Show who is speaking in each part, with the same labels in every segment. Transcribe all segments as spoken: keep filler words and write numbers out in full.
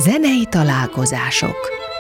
Speaker 1: Zenei találkozások.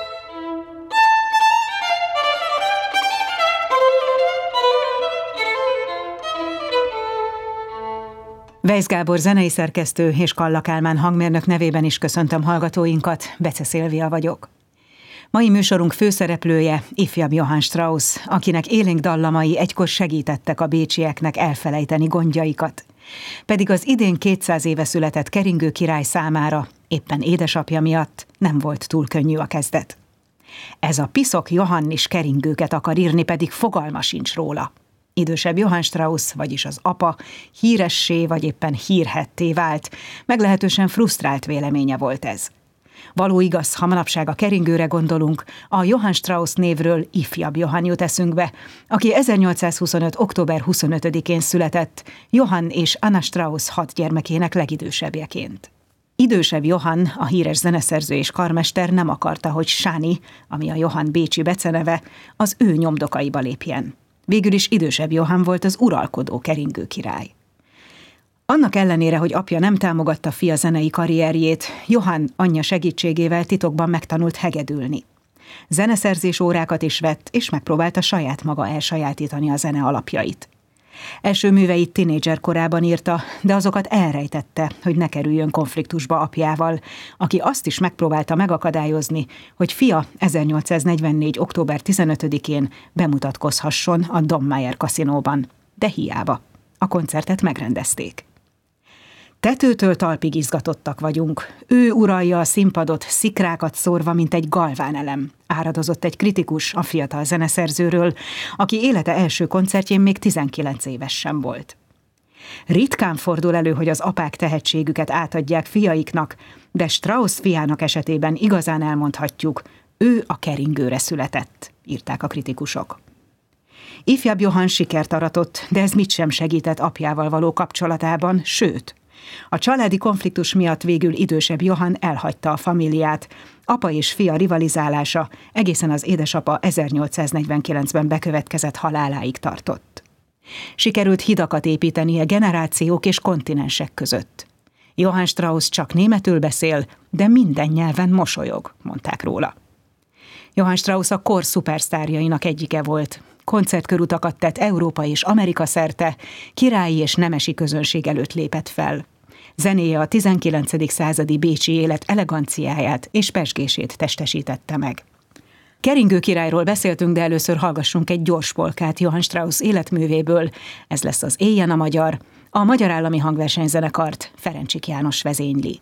Speaker 2: Weisz Gábor zenei szerkesztő és Kalla Kálmán hangmérnök nevében is köszöntöm hallgatóinkat, Bece Szilvia vagyok. Mai műsorunk főszereplője ifjabb Johann Strauss, akinek élénk dallamai egykor segítettek a bécsieknek elfelejteni gondjaikat. Pedig az idén kétszáz éve született keringő király számára, éppen édesapja miatt nem volt túl könnyű a kezdet. Ez a piszok Johannis keringőket akar írni, pedig fogalma sincs róla. Idősebb Johann Strauss, vagyis az apa, híressé vagy éppen hírhetté vált, meglehetősen frusztrált véleménye volt ez. Való igaz, ha manapság a keringőre gondolunk, a Johann Strauss névről ifjabb Johann jut eszünkbe, aki ezernyolcszázhuszonöt. október huszonötödikén született, Johann és Anna Strauss hat gyermekének legidősebbjeként. Idősebb Johann, a híres zeneszerző és karmester nem akarta, hogy Sáni, ami a Johann bécsi beceneve, az ő nyomdokaiba lépjen. Végül is idősebb Johann volt az uralkodó keringő király. Annak ellenére, hogy apja nem támogatta fia zenei karrierjét, Johann anyja segítségével titokban megtanult hegedülni. Zeneszerzés órákat is vett, és megpróbálta saját maga elsajátítani a zene alapjait. Első műveit tinédzser korában írta, de azokat elrejtette, hogy ne kerüljön konfliktusba apjával, aki azt is megpróbálta megakadályozni, hogy fia ezernyolcszáznegyvennégy. október tizenötödikén bemutatkozhasson a Dommeier kaszinóban, de hiába. A koncertet megrendezték. Tetőtől talpig izgatottak vagyunk. Ő uralja a színpadot, szikrákat szórva, mint egy galvánelem, áradozott egy kritikus a fiatal zeneszerzőről, aki élete első koncertjén még tizenkilenc éves sem volt. Ritkán fordul elő, hogy az apák tehetségüket átadják fiaiknak, de Strauss fiának esetében igazán elmondhatjuk, ő a keringőre született, írták a kritikusok. Ifjabb Johann sikert aratott, de ez mit sem segített apjával való kapcsolatában, sőt, a családi konfliktus miatt végül idősebb Johann elhagyta a familiát. Apa és fia rivalizálása egészen az édesapa ezernyolcszáznegyvenkilencben bekövetkezett haláláig tartott. Sikerült hidakat építenie generációk és kontinensek között. Johann Strauss csak németül beszél, de minden nyelven mosolyog, mondták róla. Johann Strauss a kor szupersztárjainak egyike volt. Koncertkörutakat tett Európa és Amerika szerte, királyi és nemesi közönség előtt lépett fel. Zenéje a tizenkilencedik századi bécsi élet eleganciáját és pezsgését testesítette meg. Keringő királyról beszéltünk, de először hallgassunk egy gyors polkát Johann Strauss életművéből. Ez lesz az Éljen a magyar, a Magyar Állami Hangversenyzenekart Ferencsik János vezényli.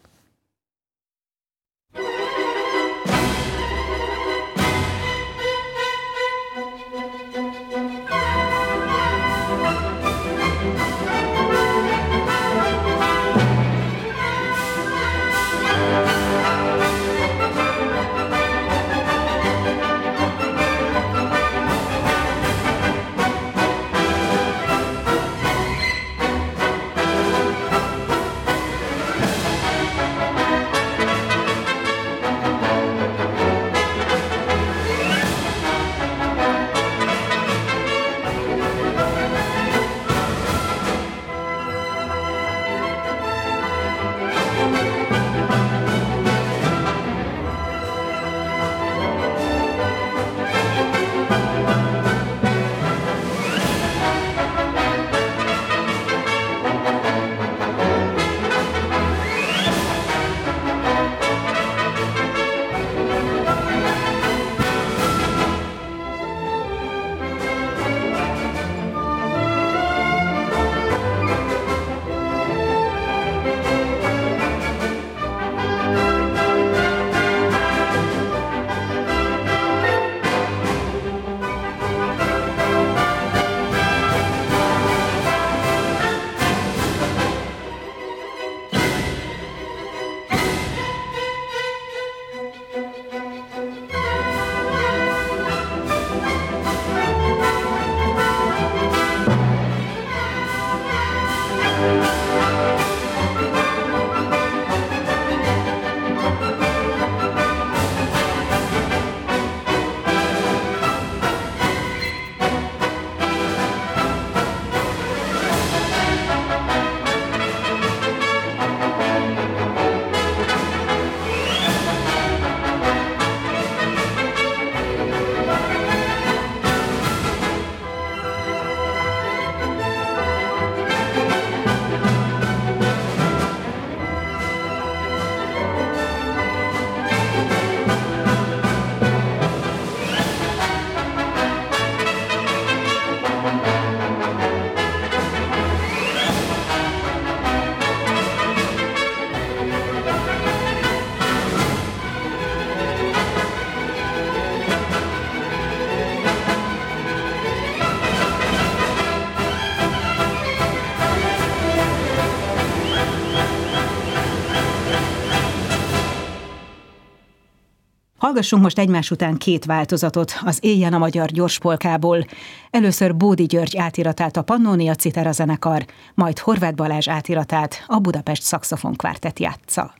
Speaker 2: Hallgassunk most egymás után két változatot az Éljen a magyar gyorspolkából. Először Bódi György átiratát a Pannónia Citera zenekar, majd Horváth Balázs átiratát a Budapest Szaxofon Kvártett játsza.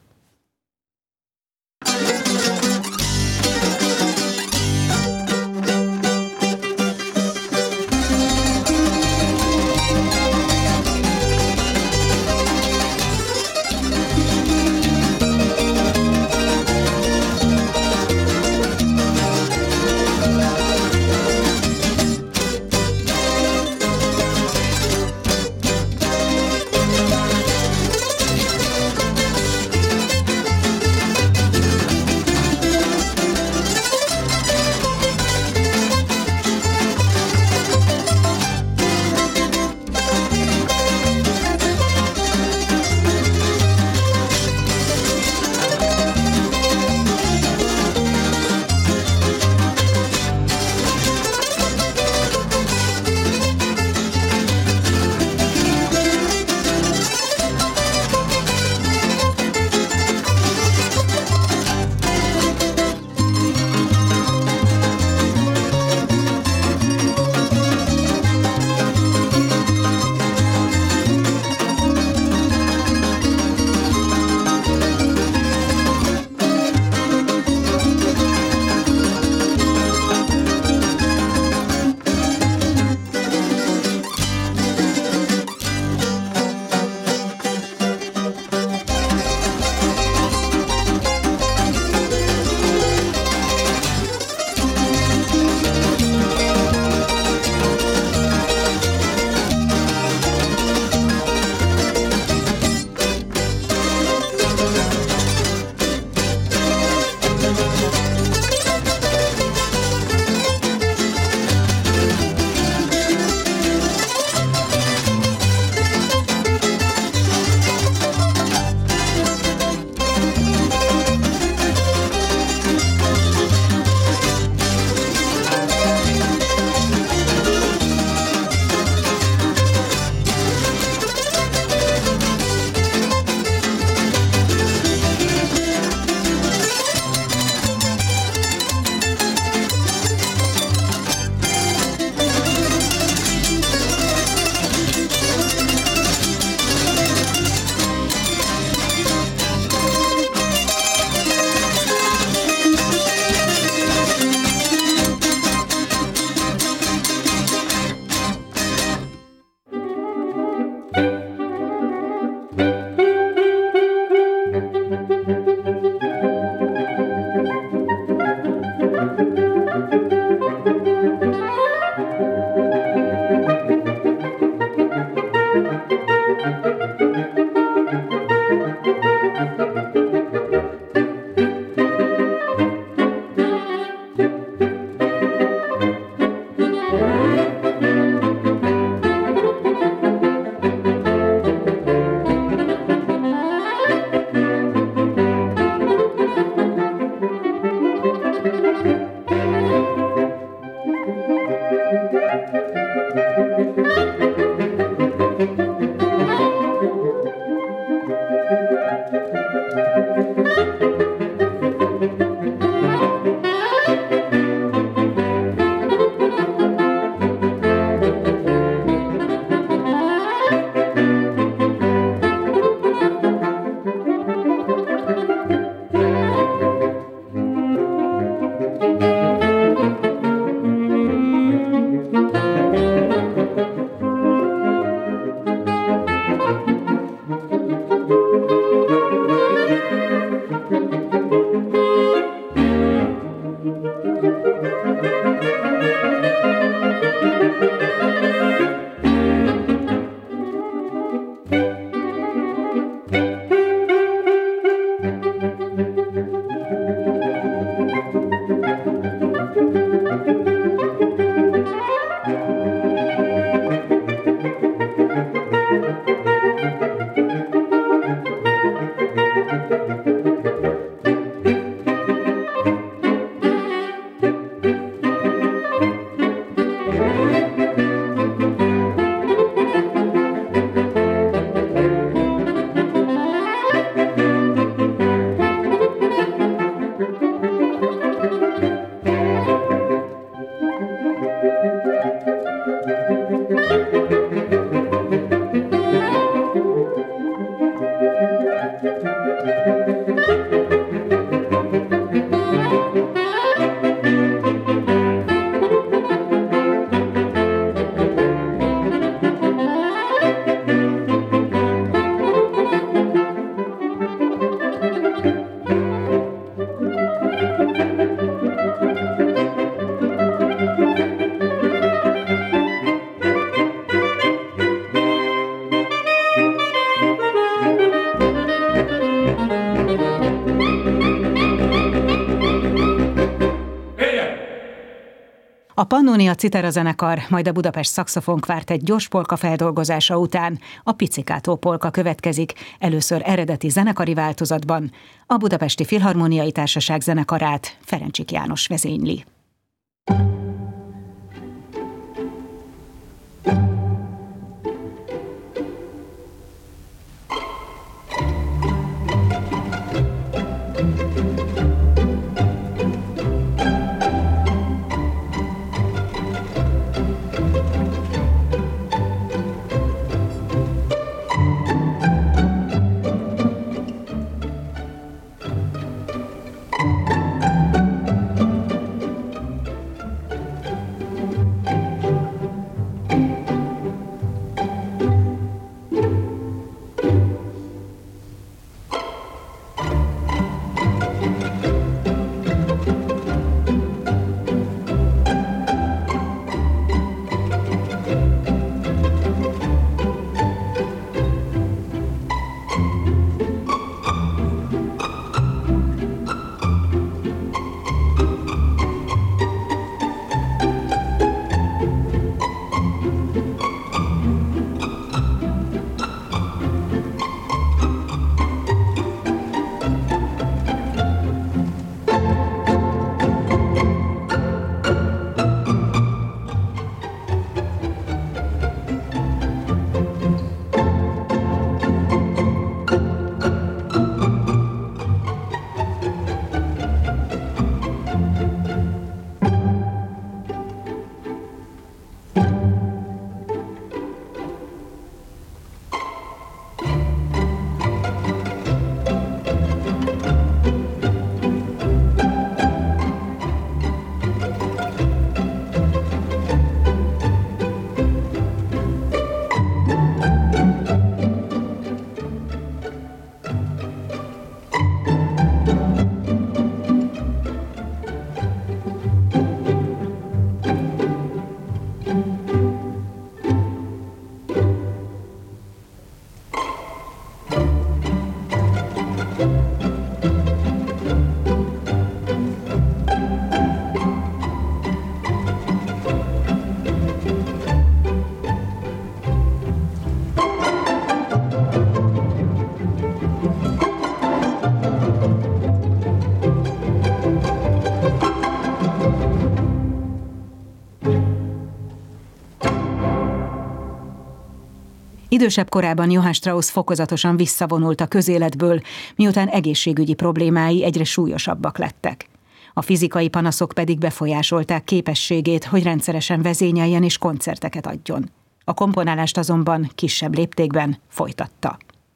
Speaker 3: Thank you.
Speaker 2: A Pannonia Citera zenekar, majd a Budapest Szaxofonkvárt egy gyors polka feldolgozása után a Pizzicato polka következik, először eredeti zenekari változatban. A Budapesti Filharmóniai Társaság zenekarát Ferencsik János vezényli. Idősebb korában Johann Strauss fokozatosan visszavonult a közéletből, miután egészségügyi problémái egyre súlyosabbak lettek. A fizikai panaszok pedig befolyásolták képességét, hogy rendszeresen vezényeljen és koncerteket adjon. A komponálást azonban kisebb léptékben folytatta.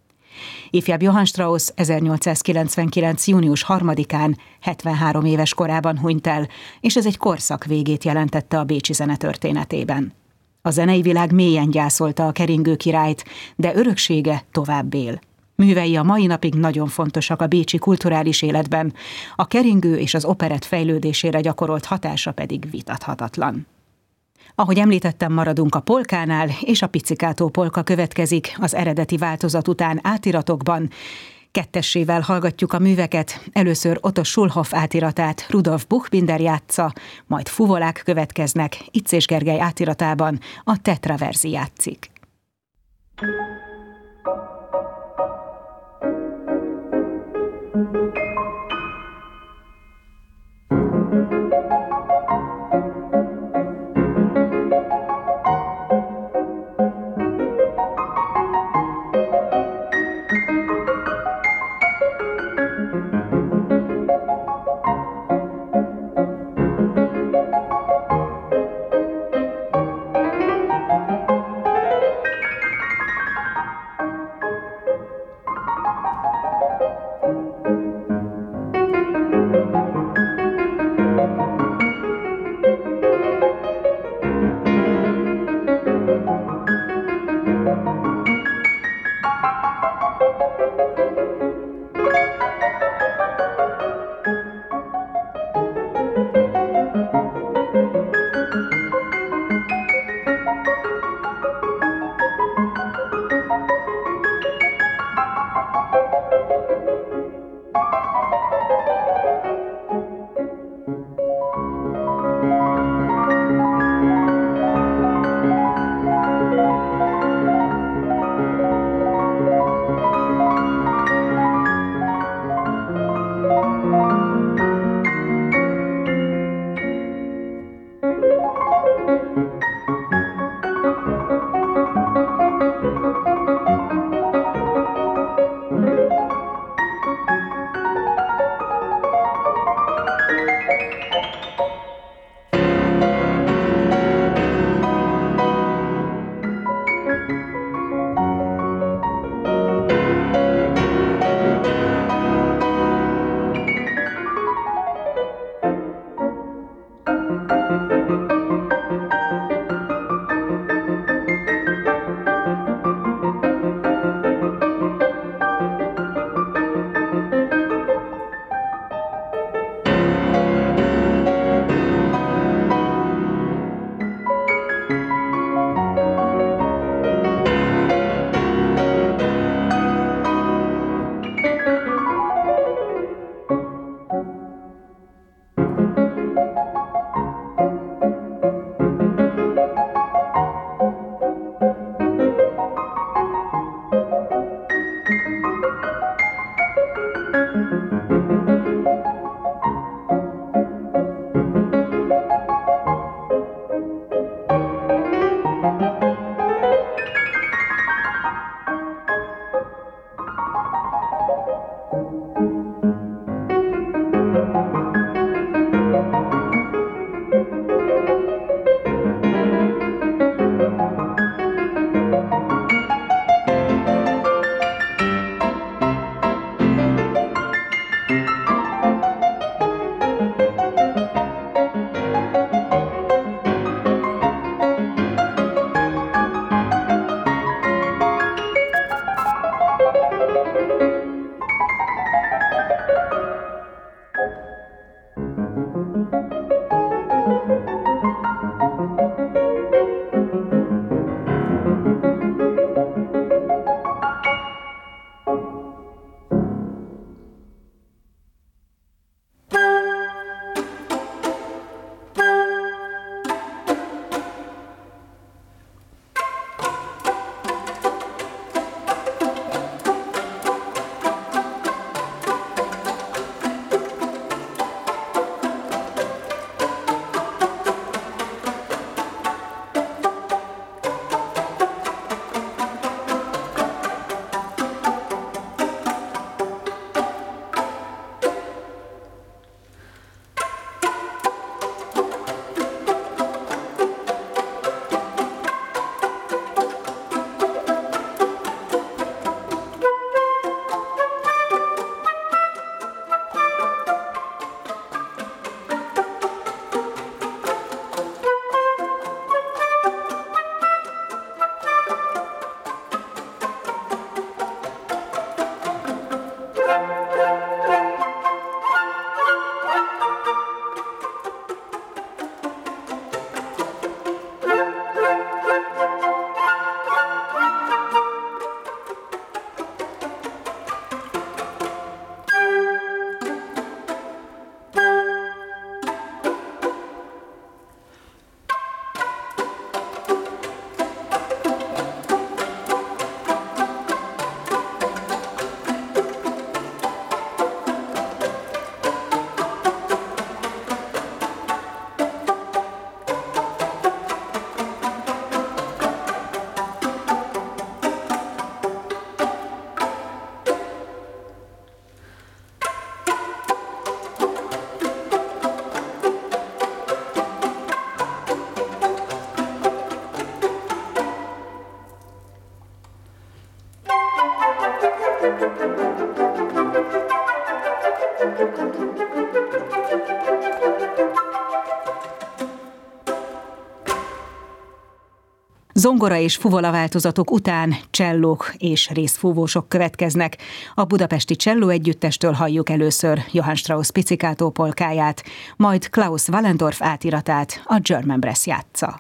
Speaker 2: Ifjabb Johann Strauss ezernyolcszázkilencvenkilenc. június harmadikán hetvenhárom éves korában hunyt el, és ez egy korszak végét jelentette a bécsi zene történetében. A zenei világ mélyen gyászolta a keringő királyt, de öröksége tovább él. Művei a mai napig nagyon fontosak a bécsi kulturális életben, a keringő és az operett fejlődésére gyakorolt hatása pedig vitathatatlan. Ahogy említettem, maradunk a polkánál, és a Pizzicato polka következik az eredeti változat után átiratokban. Kettessével hallgatjuk a műveket, először Otto Schulhoff átiratát Rudolf Buchbinder játsza, majd fuvolák következnek, Icz Gergely átiratában a Tetraversi játszik. Zongora és fuvola változatok után csellók és részfúvósok következnek. A budapesti cselló együttestől halljuk először Johann Strauss Pizzicátó polkáját, majd Klaus Wallendorf átiratát, a German Brass játsza.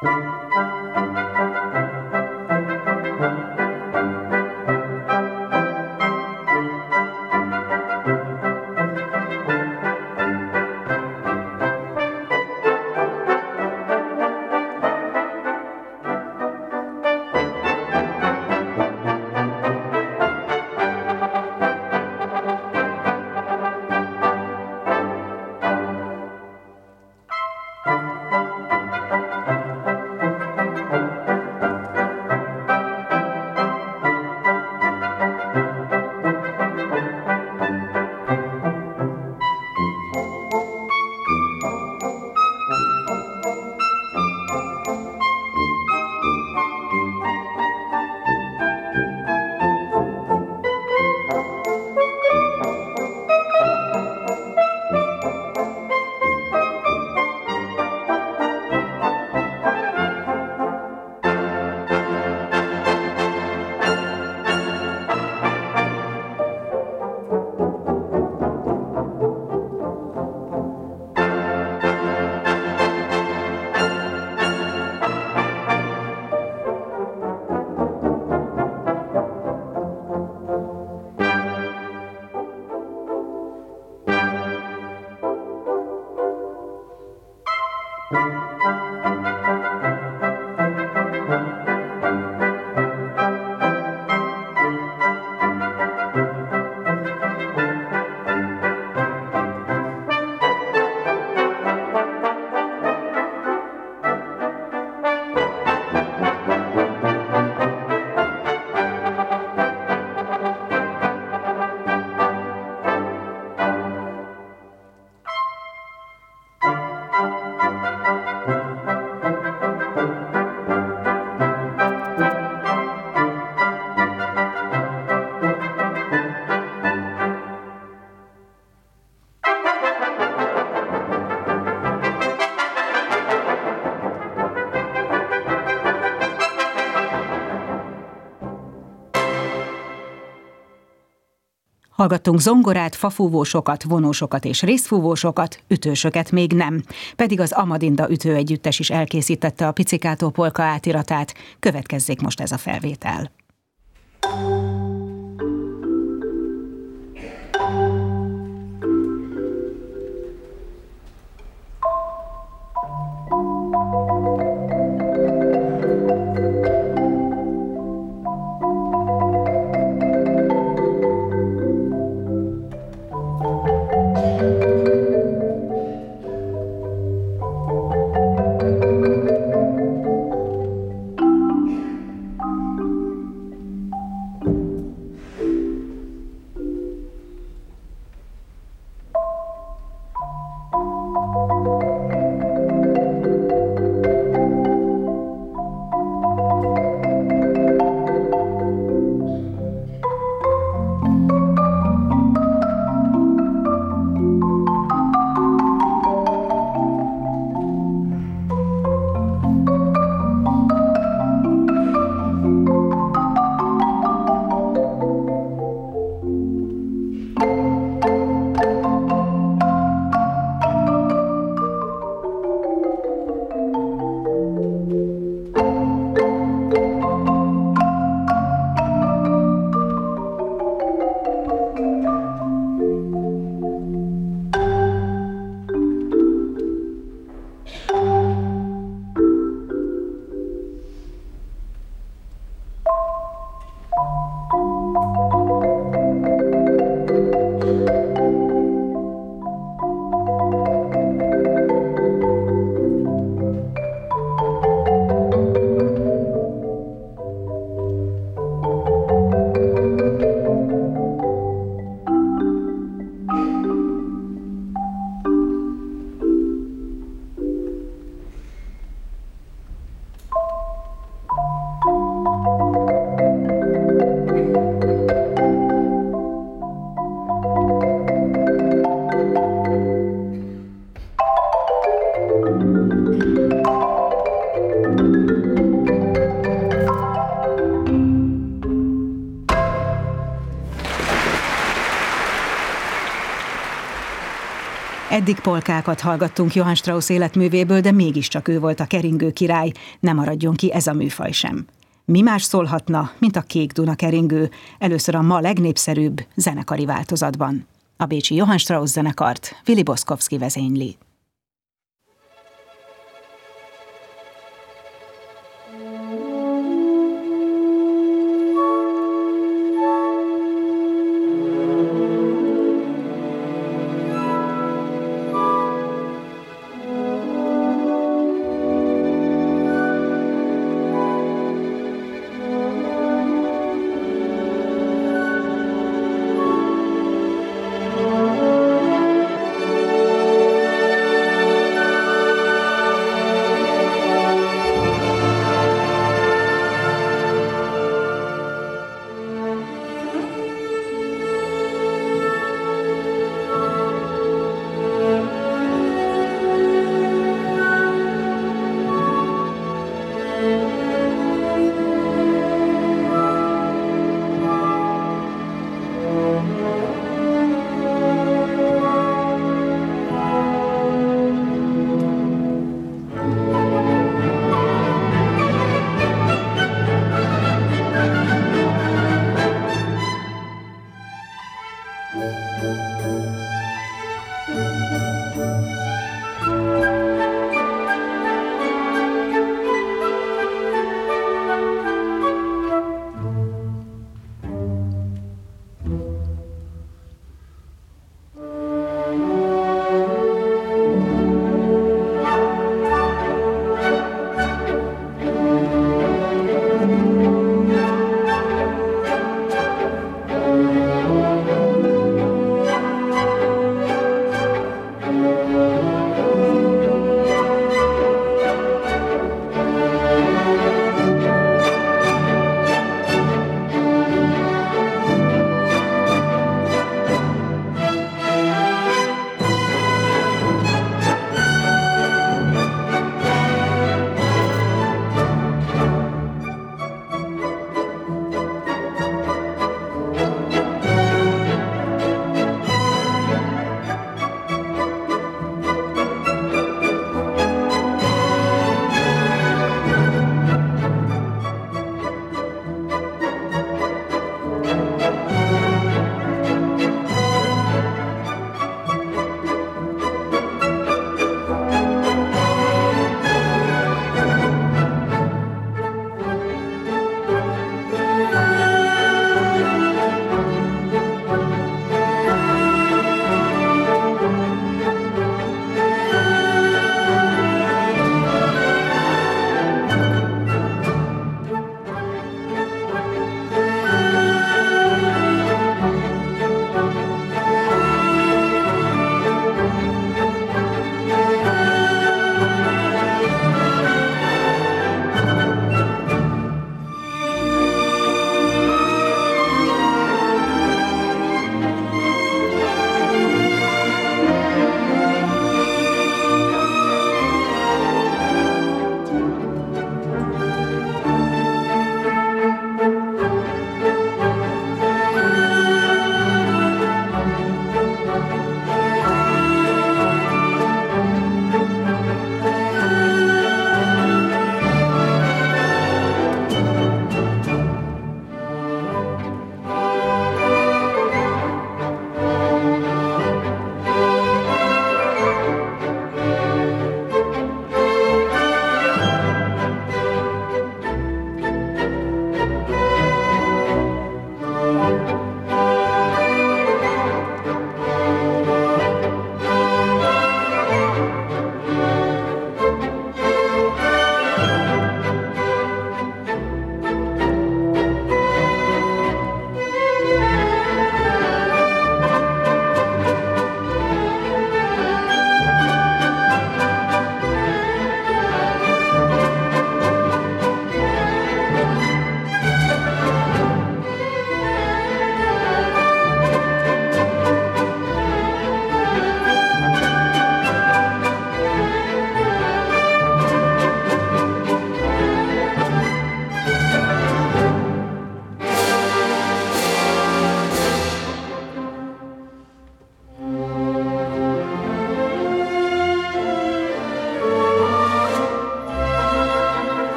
Speaker 2: Hallgattunk zongorát, fafúvósokat, vonósokat és részfúvósokat, ütősöket még nem. Pedig az Amadinda ütőegyüttes is elkészítette a Pizzicato polka átiratát. Következzék most ez a felvétel. Eddig polkákat hallgattunk Johann Strauss életművéből, de mégiscsak ő volt a keringő király, ne maradjon ki ez a műfaj sem. Mi más szólhatna, mint a Kék Duna keringő, először a ma legnépszerűbb zenekari változatban. A bécsi Johann Strauss zenekart Willy Boszkowski vezényli.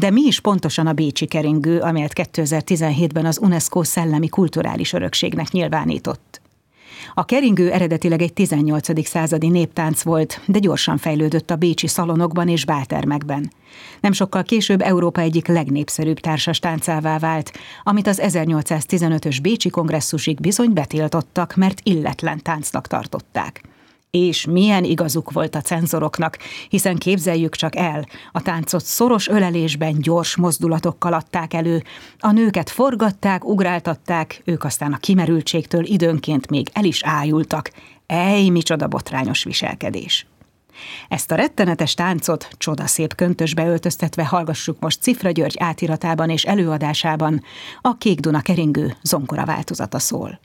Speaker 2: De mi is pontosan a bécsi keringő, amelyet kétezer-tizenhétben az UNESCO szellemi kulturális örökségnek nyilvánított? A keringő eredetileg egy tizennyolcadik századi néptánc volt, de gyorsan fejlődött a bécsi szalonokban és báltermekben. Nem sokkal később Európa egyik legnépszerűbb társas táncává vált, amit az ezernyolcszáztizenötös bécsi kongresszusig bizony betiltottak, mert illetlen táncnak tartották. És milyen igazuk volt a cenzoroknak, hiszen képzeljük csak el, a táncot szoros ölelésben gyors mozdulatokkal adták elő, a nőket forgatták, ugráltatták, ők aztán a kimerültségtől időnként még el is ájultak. Ej, micsoda botrányos viselkedés! Ezt a rettenetes táncot csodaszép köntösbe öltöztetve hallgassuk most Cifra György átiratában és előadásában, a Kék Duna keringő zongora változata szól.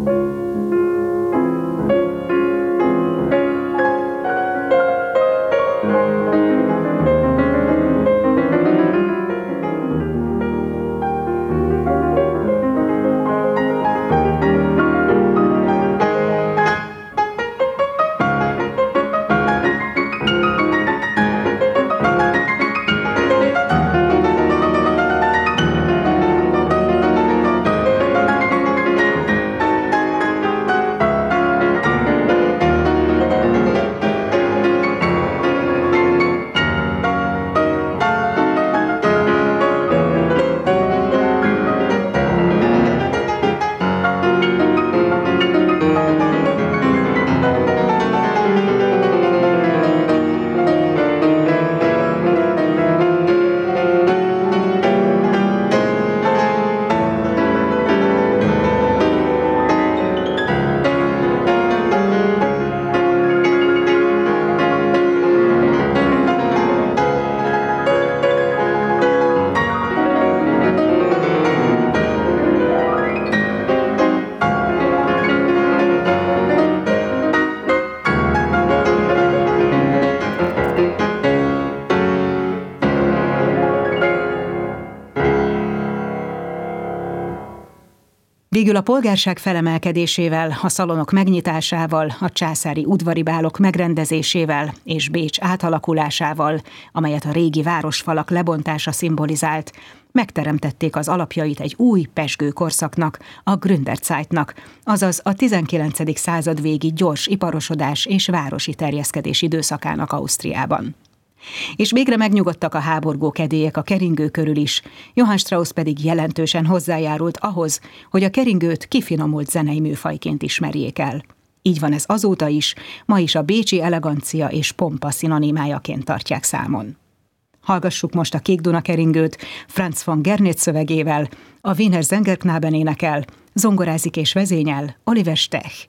Speaker 2: Végül a polgárság felemelkedésével, a szalonok megnyitásával, a császári udvari bálok megrendezésével és Bécs átalakulásával, amelyet a régi városfalak lebontása szimbolizált, megteremtették az alapjait egy új pezsgő korszaknak, a Gründerzeitnak, azaz a tizenkilencedik század végi gyors iparosodás és városi terjeszkedés időszakának Ausztriában. És végre megnyugodtak a háborgó kedélyek a keringő körül is, Johann Strauss pedig jelentősen hozzájárult ahhoz, hogy a keringőt kifinomult zenei műfajként ismerjék el. Így van ez azóta is, ma is a bécsi elegancia és pompa szinonimájaként tartják számon. Hallgassuk most a Kék Duna keringőt Franz von Gernitz szövegével, a Wiener Sängerknaben énekel, zongorázik és vezényel Oliver Stech.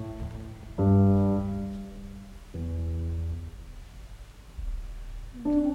Speaker 3: Du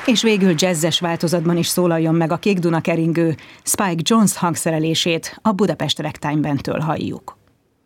Speaker 2: És végül jazzes változatban is szólaljon meg a Kék Duna keringő, Spike Jonze hangszerelését a Budapest Ragtime Bandtől halljuk.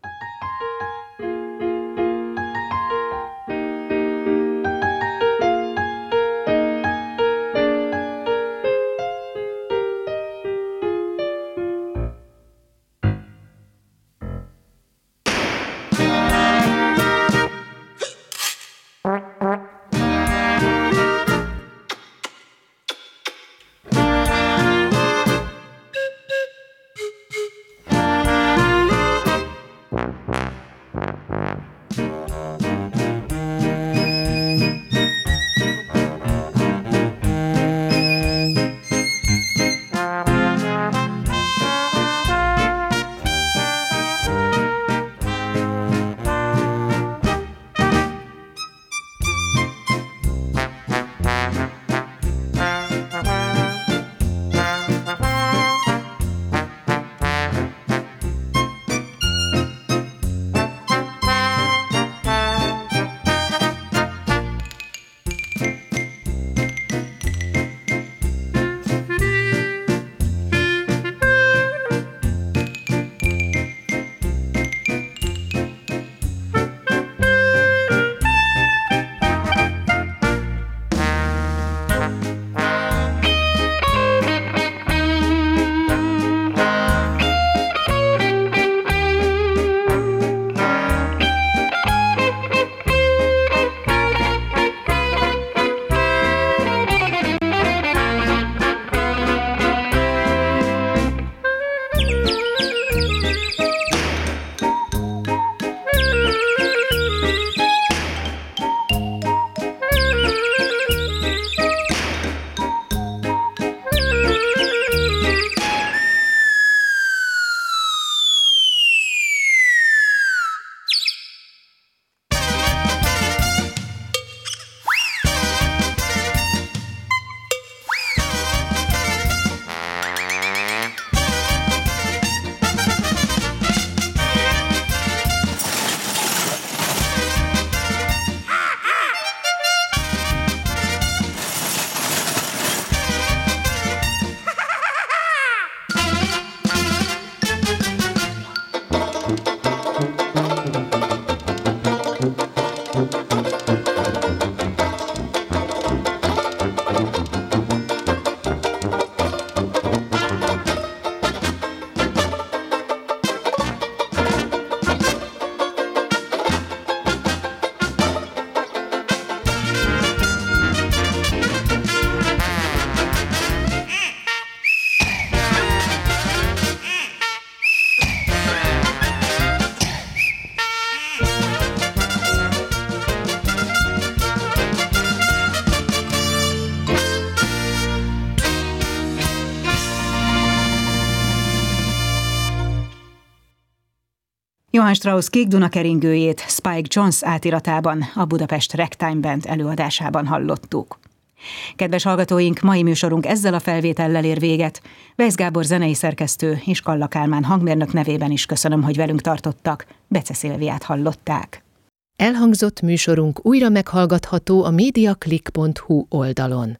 Speaker 2: Johann Strauss Kék Duna keringőjét Spike Jonze átiratában, a Budapest Ragtime Band előadásában hallottuk. Kedves hallgatóink, mai műsorunk ezzel a felvétellel ér véget. Weisz Gábor zenei szerkesztő és Kalla Kálmán hangmérnök nevében is köszönöm, hogy velünk tartottak. Bece Szilviát hallották.
Speaker 1: Elhangzott műsorunk újra meghallgatható a mediaclick pont hu oldalon.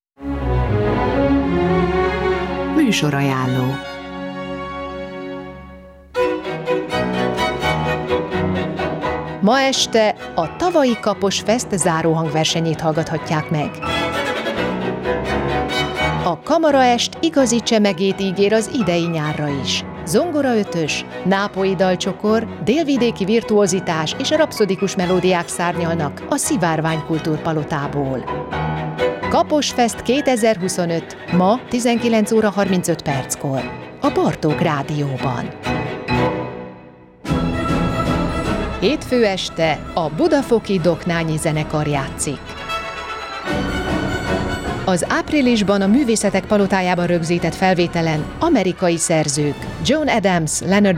Speaker 1: Műsorajánló. Ma este a tavalyi Kapos Fest záróhangversenyét hallgathatják meg. A Kamaraest igazi csemegét ígér az idei nyárra is. Zongora ötös, nápolyi dalcsokor, délvidéki virtuozitás és rapszodikus melódiák szárnyalnak a Szivárvány Kultúrpalotából. Kapos Fest kétezer-huszonöt, ma tizenkilenc óra harmincöt perckor, a Bartók Rádióban. Hétfő este a Budafoki Doknányi Zenekar játszik. Az áprilisban a Művészetek Palotájában rögzített felvételen amerikai szerzők John Adams, Leonard